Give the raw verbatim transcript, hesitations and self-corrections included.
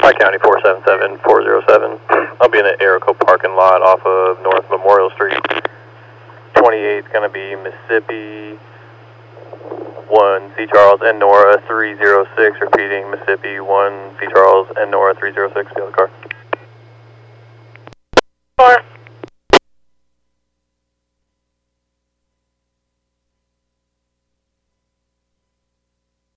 County four seven seven four zero seven. I'll be in the Aeroco parking lot off of North Memorial Street. twenty-eight is going to be Mississippi one C Charles and Nora three zero six. Repeating, Mississippi one C Charles and Nora three zero six. The other car.